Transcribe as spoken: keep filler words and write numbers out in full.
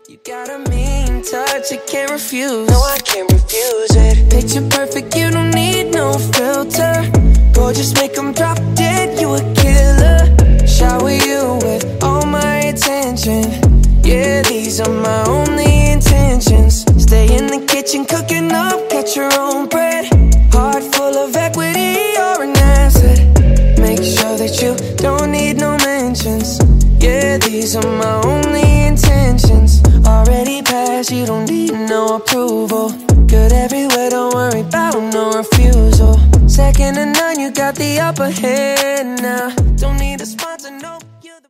You got a mean touch, I can't refuse. No, I can't refuse it. Picture perfect, you don't need no filter. Gorgeous, make them drop dead, you a killer. Shower you with all my attention. Yeah, these are my only intentions. Stay in the kitchen, cooking up, catch your own bread. Heart full of equity, you're an asset. Make sure that you don't need no mentions. Yeah, these are my only intentions. Already passed, you don't need no approval. Good everywhere, don't worry about no refusal. Second to none, you got the upper hand now. Don't need a sponsor, no